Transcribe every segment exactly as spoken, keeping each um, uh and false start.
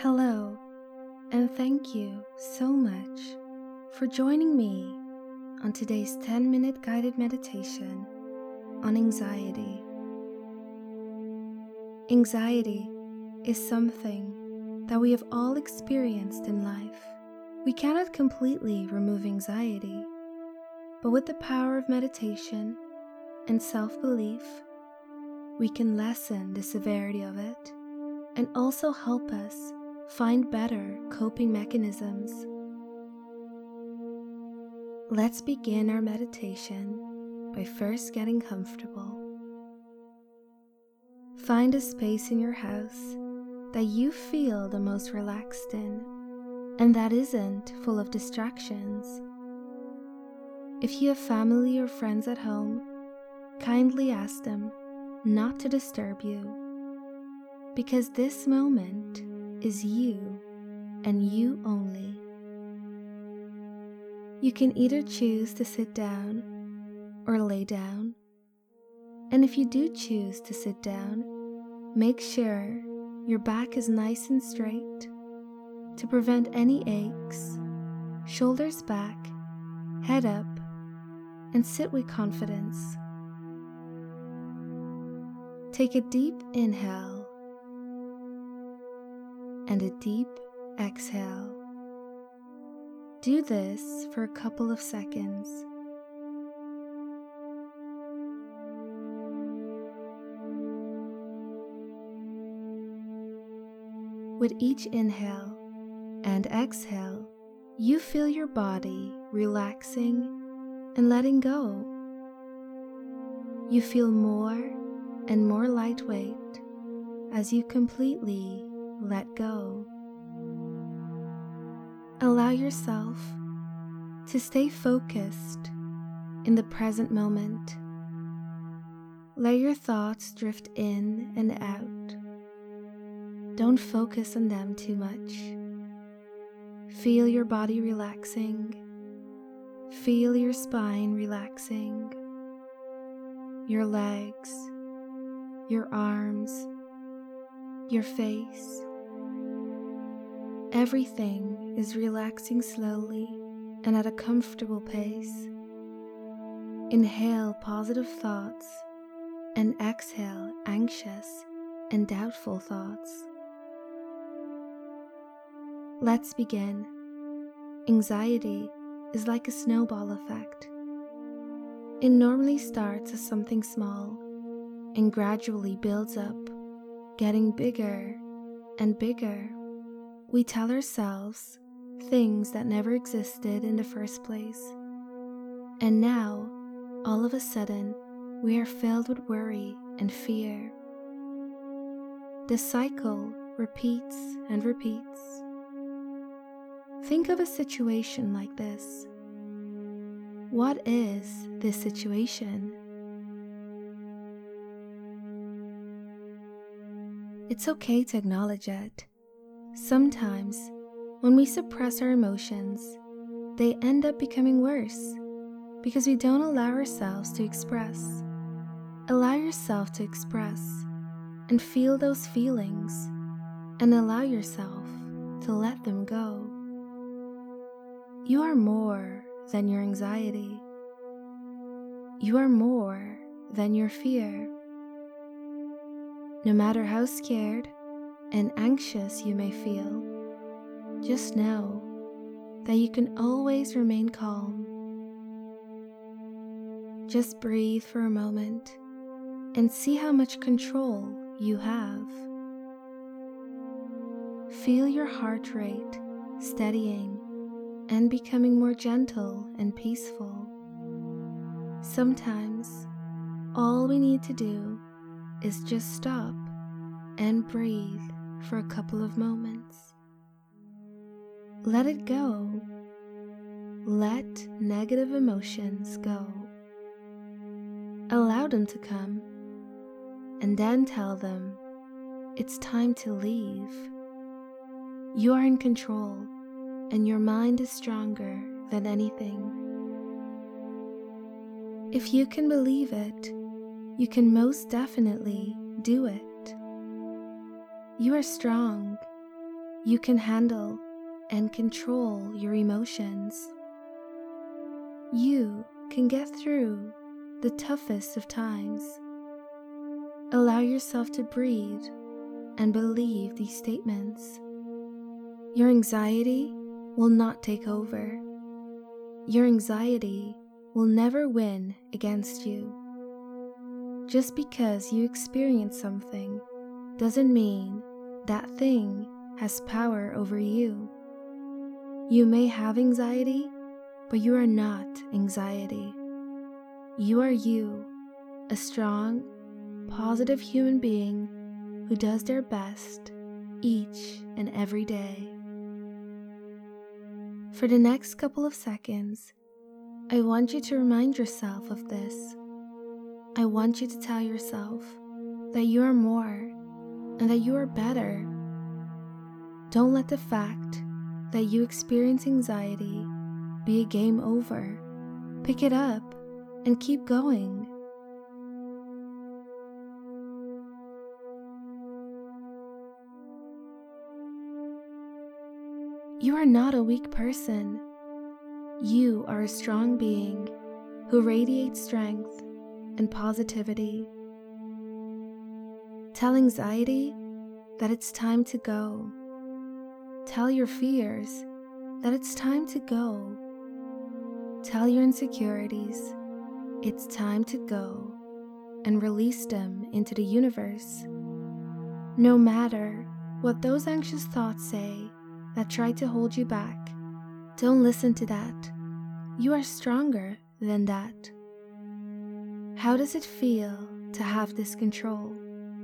Hello, and thank you so much for joining me on today's ten minute guided meditation on anxiety. Anxiety is something that we have all experienced in life. We cannot completely remove anxiety, but with the power of meditation and self-belief, we can lessen the severity of it and also help us find better coping mechanisms. Let's begin our meditation by first getting comfortable. Find a space in your house that you feel the most relaxed in and that isn't full of distractions. If you have family or friends at home, kindly ask them not to disturb you, because this moment is you and you only. You can either choose to sit down or lay down, and if you do choose to sit down, make sure your back is nice and straight to prevent any aches, shoulders back, head up, and sit with confidence. Take a deep inhale and a deep exhale. Do this for a couple of seconds. With each inhale and exhale, you feel your body relaxing and letting go. You feel more and more lightweight as you completely let go. Allow yourself to stay focused in the present moment. Let your thoughts drift in and out. Don't focus on them too much. Feel your body relaxing. Feel your spine relaxing. Your legs, your arms, your face. Everything is relaxing slowly and at a comfortable pace. Inhale positive thoughts and exhale anxious and doubtful thoughts. Let's begin. Anxiety is like a snowball effect. It normally starts as something small and gradually builds up, getting bigger and bigger. We tell ourselves things that never existed in the first place, and now, all of a sudden, we are filled with worry and fear. The cycle repeats and repeats. Think of a situation like this. What is this situation? It's okay to acknowledge it. Sometimes, when we suppress our emotions, they end up becoming worse because we don't allow ourselves to express. Allow yourself to express and feel those feelings and allow yourself to let them go. You are more than your anxiety. You are more than your fear. No matter how scared and anxious you may feel, just know that you can always remain calm. Just breathe for a moment and see how much control you have. Feel your heart rate steadying and becoming more gentle and peaceful. Sometimes, all we need to do is just stop and breathe for a couple of moments. Let it go. Let negative emotions go. Allow them to come, and then tell them it's time to leave. You are in control, and your mind is stronger than anything. If you can believe it, you can most definitely do it. You are strong you can handle and control your emotions. You can get through the toughest of times. Allow yourself to breathe and believe these statements. Your anxiety will not take over. Your anxiety will never win against you. Just because you experience something doesn't mean that thing has power over you. You may have anxiety, but you are not anxiety. You are you, a strong, positive human being who does their best each and every day. For the next couple of seconds, I want you to remind yourself of this. I want you to tell yourself that you are more and that you are better. Don't let the fact that you experience anxiety be a game over. Pick it up and keep going. You are not a weak person. You are a strong being who radiates strength and positivity. Tell anxiety that it's time to go. Tell your fears that it's time to go. Tell your insecurities it's time to go and release them into the universe. No matter what those anxious thoughts say that try to hold you back, don't listen to that. You are stronger than that. How does it feel to have this control?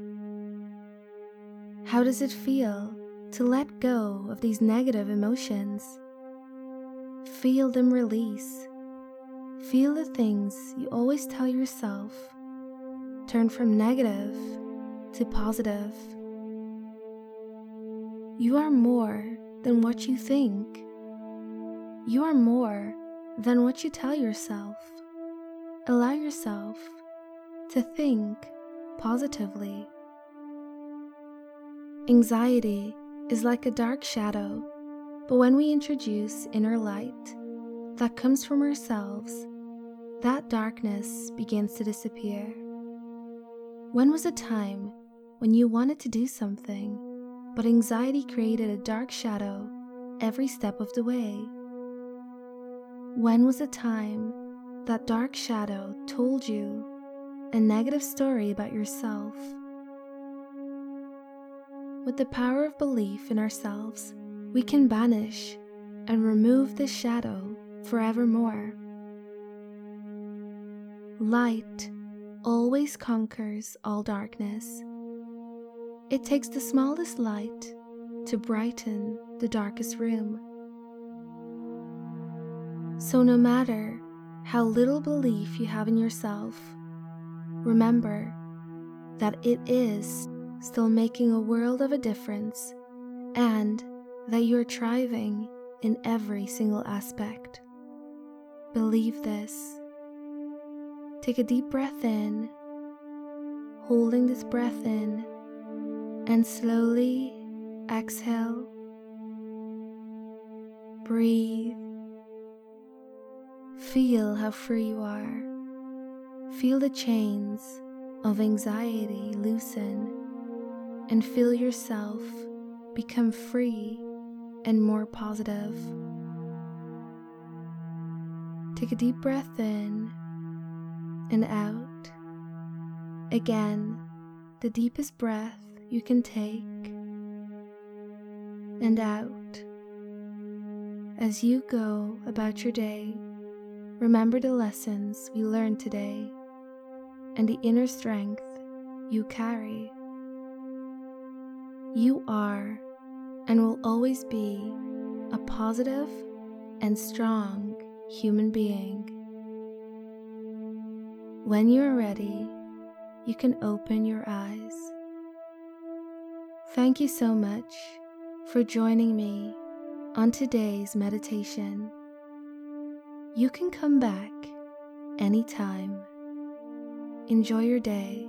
How does it feel to let go of these negative emotions? Feel them release. Feel the things you always tell yourself turn from negative to positive. You are more than what you think. You are more than what you tell yourself. Allow yourself to think positively. Anxiety is like a dark shadow, but when we introduce inner light that comes from ourselves, that darkness begins to disappear. When was a time when you wanted to do something, but anxiety created a dark shadow every step of the way? When was a time that dark shadow told you a negative story about yourself? With the power of belief in ourselves, we can banish and remove this shadow forevermore. Light always conquers all darkness. It takes the smallest light to brighten the darkest room. So no matter how little belief you have in yourself, remember that it is still making a world of a difference and that you are thriving in every single aspect. Believe this. Take a deep breath in, holding this breath in, and slowly exhale. Breathe. Feel how free you are. Feel the chains of anxiety loosen and feel yourself become free and more positive. Take a deep breath in and out. Again, the deepest breath you can take and out. As you go about your day, remember the lessons we learned today and the inner strength you carry. You are and will always be a positive and strong human being. When you are ready, you can open your eyes. Thank you so much for joining me on today's meditation. You can come back anytime. Enjoy your day.